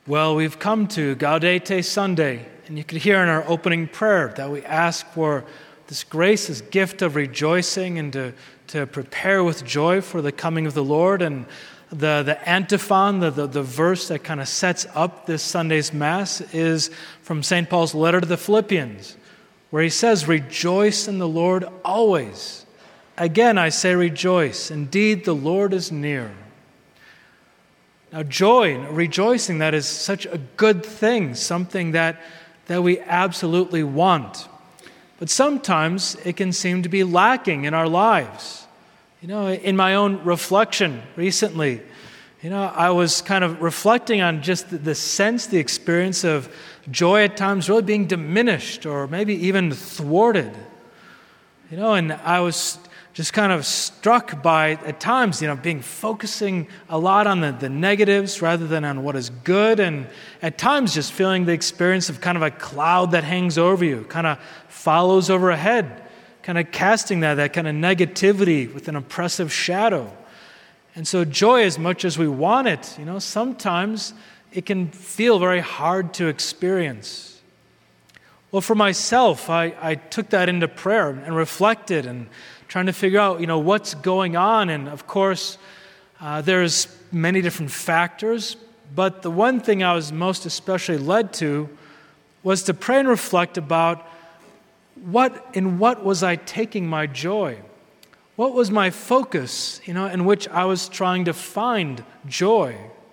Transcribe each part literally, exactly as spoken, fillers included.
Well, we've come to Gaudete Sunday, and you could hear in our opening prayer that we ask for this grace, this gift of rejoicing and to, to prepare with joy for the coming of the Lord. And the, the antiphon, the, the, the verse that kind of sets up this Sunday's Mass is from Saint Paul's letter to the Philippians, where he says, "Rejoice in the Lord always. Again, I say rejoice. Indeed, the Lord is near." Now, joy, rejoicing, that is such a good thing, something that, that we absolutely want. But sometimes it can seem to be lacking in our lives. You know, in my own reflection recently, you know, I was kind of reflecting on just the, the sense, the experience of joy at times really being diminished or maybe even thwarted. You know, and I was just kind of struck by, at times, you know, being focusing a lot on the, the negatives rather than on what is good, and at times just feeling the experience of kind of a cloud that hangs over you, kind of follows over a head, kind of casting that, that kind of negativity with an oppressive shadow. And so joy, as much as we want it, you know, sometimes it can feel very hard to experience. Well, for myself, I, I took that into prayer and reflected and trying to figure out, you know, what's going on. And of course, uh, there's many different factors, but the one thing I was most especially led to was to pray and reflect about what, in what was I taking my joy? What was my focus, you know, in which I was trying to find joy?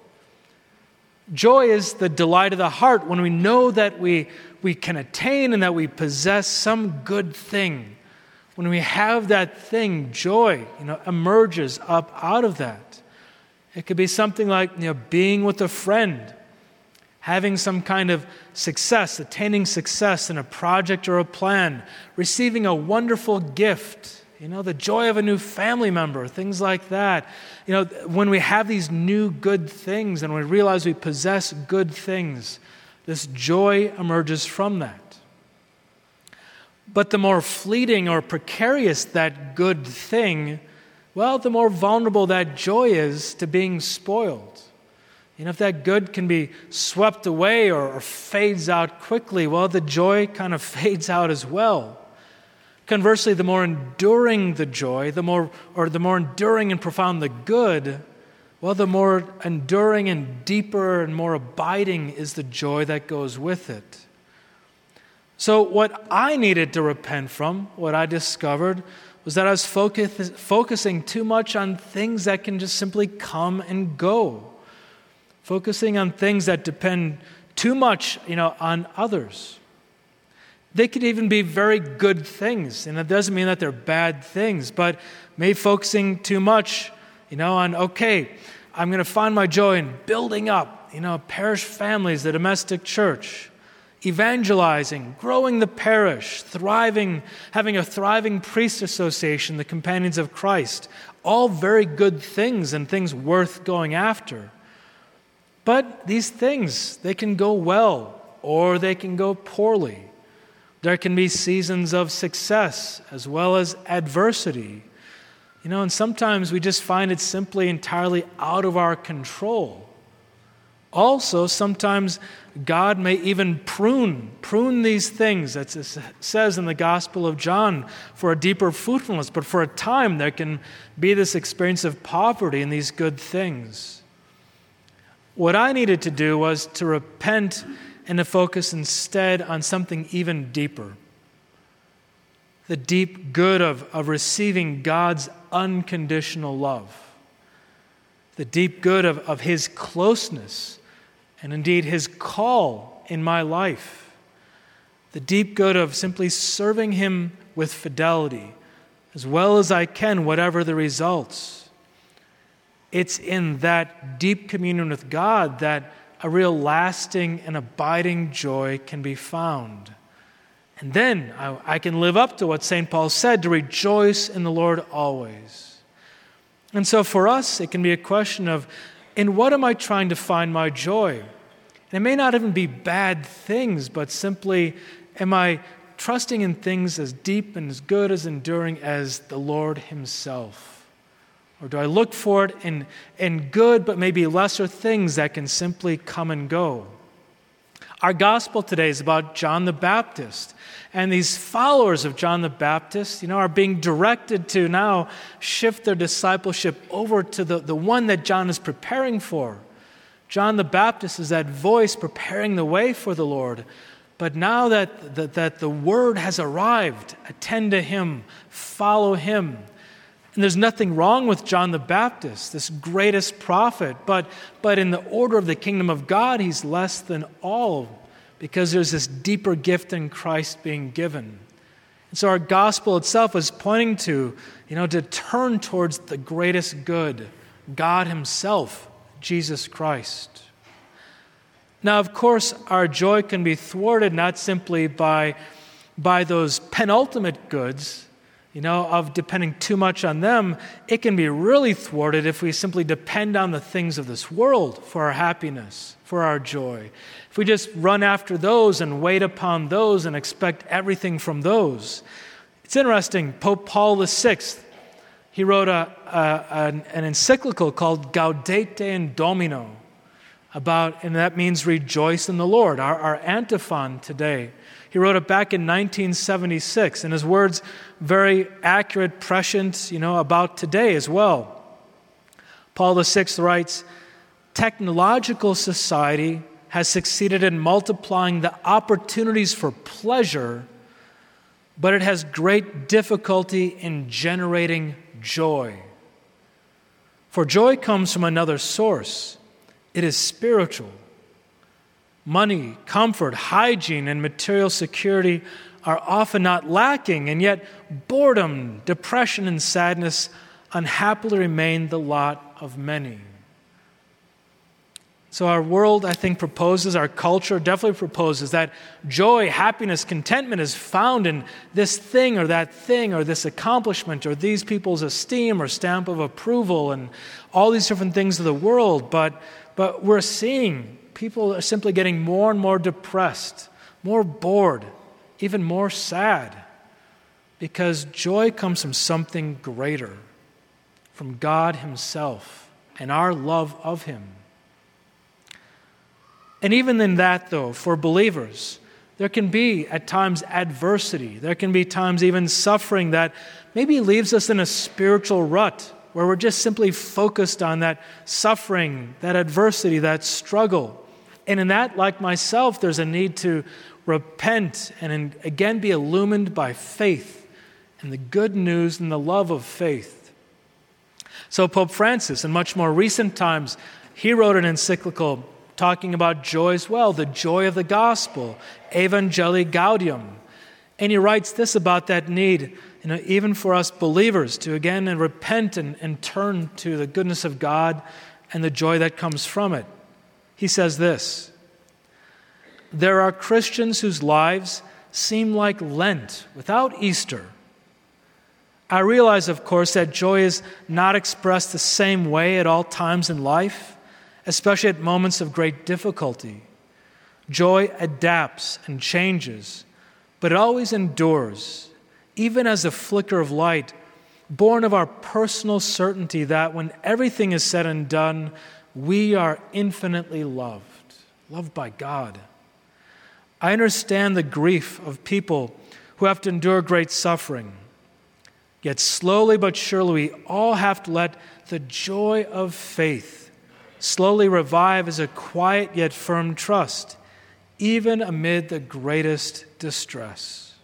Joy is the delight of the heart when we know that we, we can attain and that we possess some good thing. When we have that thing, joy, you know, emerges up out of that. It could be something like, you know, being with a friend, having some kind of success, attaining success in a project or a plan, receiving a wonderful gift, you know, the joy of a new family member, things like that. You know, when we have these new good things and we realize we possess good things, this joy emerges from that. But the more fleeting or precarious that good thing, well, the more vulnerable that joy is to being spoiled. You know, if that good can be swept away or, or fades out quickly, well, the joy kind of fades out as well. Conversely, the more enduring the joy, the more or the more enduring and profound the good, well, the more enduring and deeper and more abiding is the joy that goes with it. So what I needed to repent from, what I discovered, was that I was focus, focusing too much on things that can just simply come and go. Focusing on things that depend too much, you know, on others. They could even be very good things, and it doesn't mean that they're bad things, but maybe focusing too much, you know, on, okay, I'm going to find my joy in building up, you know, parish families, the domestic church, evangelizing, growing the parish, thriving, having a thriving priest association, the Companions of Christ, all very good things and things worth going after. But these things, they can go well or they can go poorly. There can be seasons of success as well as adversity. You know, and sometimes we just find it simply entirely out of our control. Also, sometimes God may even prune, prune these things, as it says in the Gospel of John, for a deeper fruitfulness. But for a time, there can be this experience of poverty in these good things. What I needed to do was to repent and to focus instead on something even deeper. The deep good of, of receiving God's unconditional love. The deep good of, of His closeness, and indeed His call in my life. The deep good of simply serving Him with fidelity, as well as I can, whatever the results. It's in that deep communion with God that a real lasting and abiding joy can be found. And then I, I can live up to what Saint Paul said, to rejoice in the Lord always. And so for us, it can be a question of, in what am I trying to find my joy? And it may not even be bad things, but simply, am I trusting in things as deep and as good, as enduring as the Lord Himself? Or do I look for it in, in good but maybe lesser things that can simply come and go? Our gospel today is about John the Baptist. And these followers of John the Baptist, you know, are being directed to now shift their discipleship over to the, the one that John is preparing for. John the Baptist is that voice preparing the way for the Lord. But now that, that, that the word has arrived, attend to him, follow him. And there's nothing wrong with John the Baptist, this greatest prophet, but, but in the order of the kingdom of God, he's less than all, because there's this deeper gift in Christ being given. And so our gospel itself is pointing to, you know, to turn towards the greatest good, God himself, Jesus Christ. Now, of course, our joy can be thwarted not simply by, by those penultimate goods, you know, of depending too much on them. It can be really thwarted if we simply depend on the things of this world for our happiness, for our joy. If we just run after those and wait upon those and expect everything from those. It's interesting, Pope Paul the Sixth, he wrote a, a, an, an encyclical called Gaudete in Domino, about, and that means rejoice in the Lord, our, our antiphon today. He wrote it back in nineteen seventy-six, and his words very accurate, prescient, you know, about today as well. Paul the Sixth writes, technological society has succeeded in multiplying the opportunities for pleasure, but it has great difficulty in generating joy. For joy comes from another source. It is spiritual. Money, comfort, hygiene, and material security are often not lacking, and yet boredom, depression, and sadness unhappily remain the lot of many. So our world, I think, proposes, our culture definitely proposes that joy, happiness, contentment is found in this thing or that thing or this accomplishment or these people's esteem or stamp of approval and all these different things of the world. But, but we're seeing people are simply getting more and more depressed, more bored, even more sad, because joy comes from something greater, from God himself and our love of him. And even in that, though, for believers, there can be at times adversity. There can be times even suffering that maybe leaves us in a spiritual rut where we're just simply focused on that suffering, that adversity, that struggle. And in that, like myself, there's a need to repent and again be illumined by faith and the good news and the love of faith. So Pope Francis, in much more recent times, he wrote an encyclical talking about joy as well, the joy of the gospel, Evangelii Gaudium. And he writes this about that need, you know, even for us believers to again and repent and, and turn to the goodness of God and the joy that comes from it. He says this: there are Christians whose lives seem like Lent without Easter. I realize, of course, that joy is not expressed the same way at all times in life, especially at moments of great difficulty. Joy adapts and changes, but it always endures, even as a flicker of light, born of our personal certainty that when everything is said and done, we are infinitely loved, loved by God. I understand the grief of people who have to endure great suffering. Yet slowly but surely we all have to let the joy of faith slowly revive as a quiet yet firm trust, even amid the greatest distress.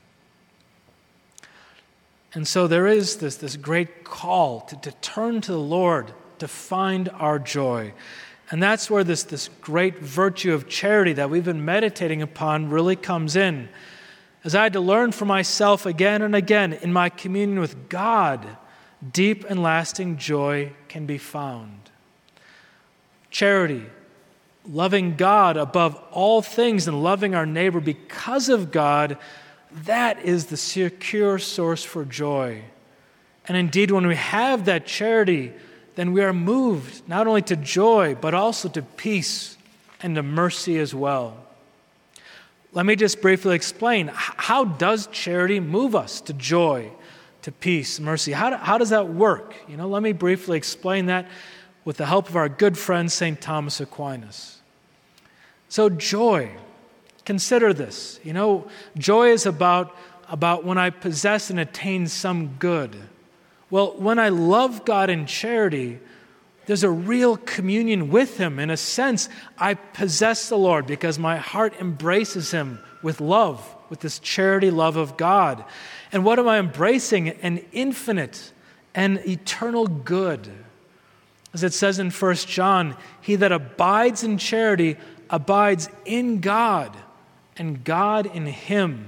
And so there is this, this great call to, to turn to the Lord, to find our joy. And that's where this, this great virtue of charity that we've been meditating upon really comes in. As I had to learn for myself again and again in my communion with God, deep and lasting joy can be found. Charity, loving God above all things and loving our neighbor because of God, that is the secure source for joy. And indeed, when we have that charity, then we are moved not only to joy, but also to peace and to mercy as well. Let me just briefly explain. How does charity move us to joy, to peace, mercy. How, do, how does that work? You know, let me briefly explain that with the help of our good friend, Saint Thomas Aquinas. So joy, consider this. You know, joy is about, about when I possess and attain some good. Well, when I love God in charity, there's a real communion with Him. In a sense, I possess the Lord because my heart embraces Him with love, with this charity love of God. And what am I embracing? An infinite and eternal good. As it says in First John, he that abides in charity abides in God, and God in him.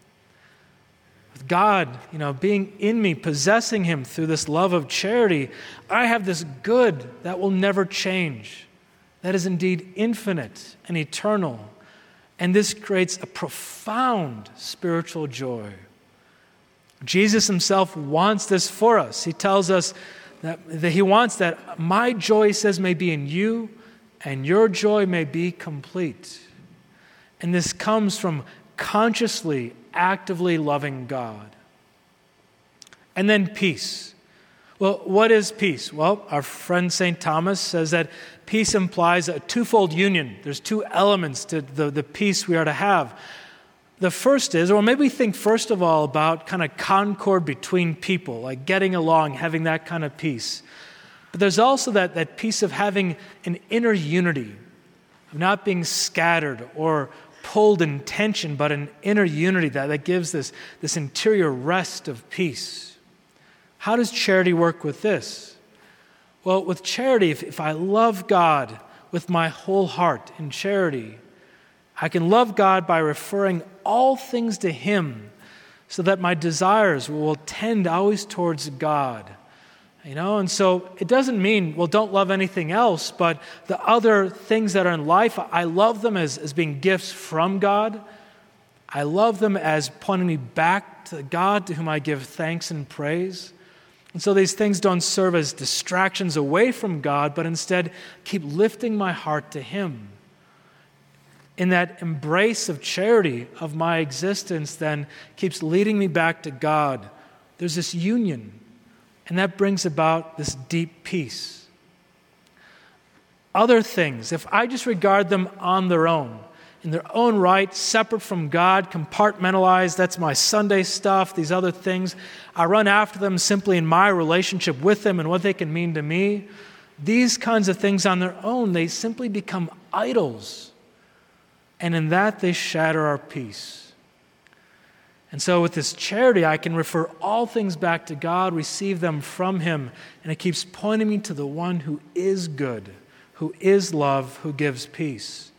With God, you know, being in me, possessing Him through this love of charity, I have this good that will never change. That is indeed infinite and eternal. And this creates a profound spiritual joy. Jesus Himself wants this for us. He tells us that, that He wants that my joy, He says, may be in you, and your joy may be complete. And this comes from consciously, actively loving God. And then peace. Well, what is peace? Well, our friend Saint Thomas says that peace implies a twofold union. There's two elements to the, the peace we are to have. The first is, or maybe we think first of all about kind of concord between people, like getting along, having that kind of peace. But there's also that, that peace of having an inner unity, of not being scattered or pulled in tension, but an inner unity that, that gives this, this interior rest of peace. How does charity work with this? Well, with charity, if, if I love God with my whole heart in charity, I can love God by referring all things to Him so that my desires will tend always towards God. You know, and so it doesn't mean, well, don't love anything else, but the other things that are in life, I love them as, as being gifts from God. I love them as pointing me back to God, to whom I give thanks and praise. And so these things don't serve as distractions away from God, but instead keep lifting my heart to Him. In that embrace of charity of my existence then keeps leading me back to God. There's this union, and that brings about this deep peace. Other things, if I just regard them on their own, in their own right, separate from God, compartmentalized, that's my Sunday stuff, these other things, I run after them simply in my relationship with them and what they can mean to me. These kinds of things on their own, they simply become idols. And in that, they shatter our peace. And so with this charity, I can refer all things back to God, receive them from Him, and it keeps pointing me to the one who is good, who is love, who gives peace.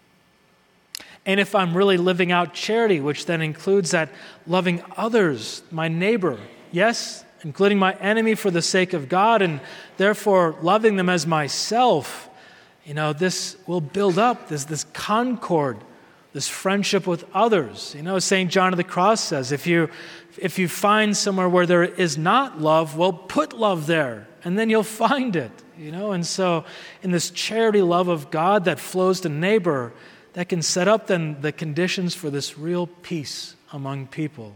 And if I'm really living out charity, which then includes that loving others, my neighbor, yes, including my enemy for the sake of God, and therefore loving them as myself, you know, this will build up this, this concord, this friendship with others. You know, Saint John of the Cross says, if you, if you find somewhere where there is not love, well, put love there, and then you'll find it. You know, and so in this charity love of God that flows to neighbor, that can set up then the conditions for this real peace among people.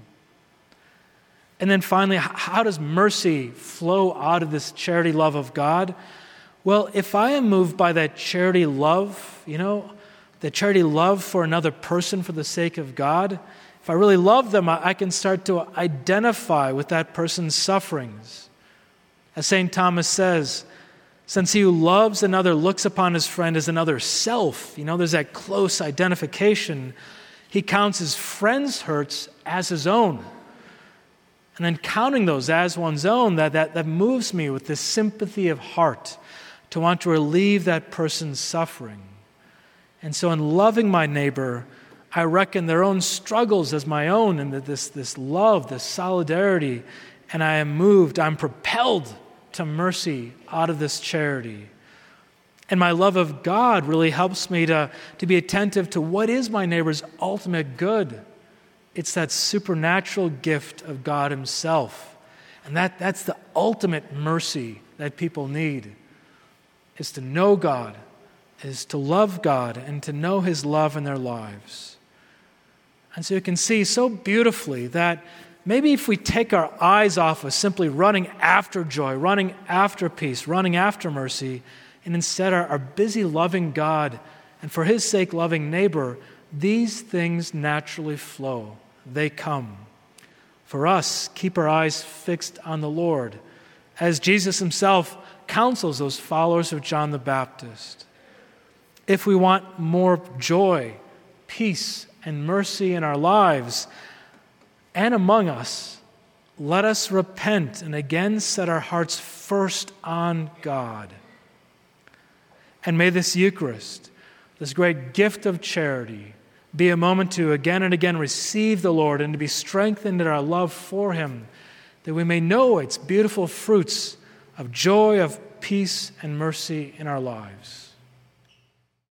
And then finally, how does mercy flow out of this charity love of God? Well, if I am moved by that charity love, you know, the charity love for another person for the sake of God, if I really love them, I can start to identify with that person's sufferings. As Saint Thomas says, since he who loves another looks upon his friend as another self, you know, there's that close identification, he counts his friend's hurts as his own. And then counting those as one's own, that, that, that moves me with this sympathy of heart to want to relieve that person's suffering. And so in loving my neighbor, I reckon their own struggles as my own, and this, this love, this solidarity, and I am moved, I'm propelled to mercy out of this charity. And my love of God really helps me to, to be attentive to what is my neighbor's ultimate good. It's that supernatural gift of God Himself. And that, that's the ultimate mercy that people need, is to know God, is to love God, and to know His love in their lives. And so you can see so beautifully that maybe if we take our eyes off of simply running after joy, running after peace, running after mercy, and instead are, are busy loving God and for his sake loving neighbor, these things naturally flow. They come. For us, keep our eyes fixed on the Lord, as Jesus himself counsels those followers of John the Baptist. If we want more joy, peace, and mercy in our lives and among us, let us repent and again set our hearts first on God. And may this Eucharist, this great gift of charity, be a moment to again and again receive the Lord and to be strengthened in our love for him, that we may know its beautiful fruits of joy, of peace, and mercy in our lives.